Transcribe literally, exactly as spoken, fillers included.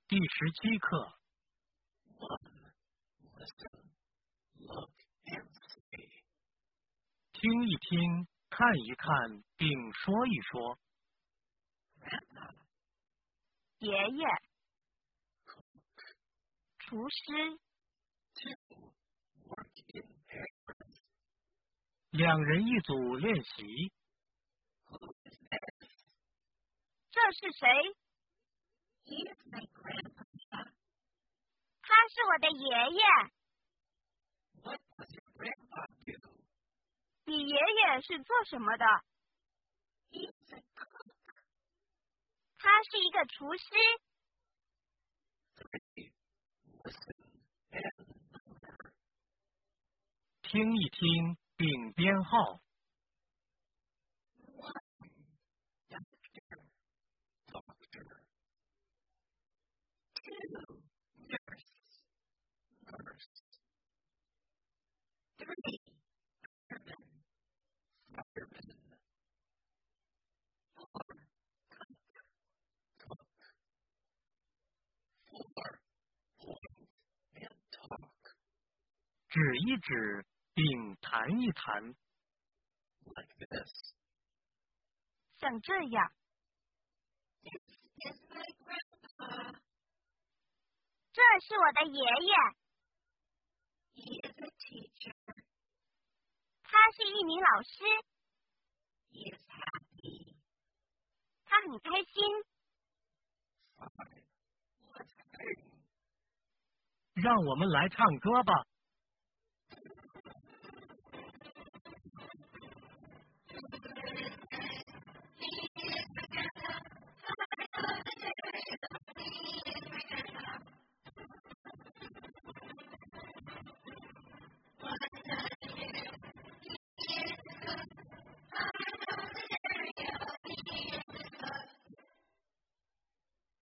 第十七课。听一听，看一看，并说一说。 爷爷，厨师， 两人一组练习。 这是谁？他是我的爷爷。你爷爷是做什么的？他是一个厨师。 听一听，并编号。指一指，并谈一谈。 像这样。这是我的爷爷。他是一名老师。他很开心。 让我们来唱歌吧。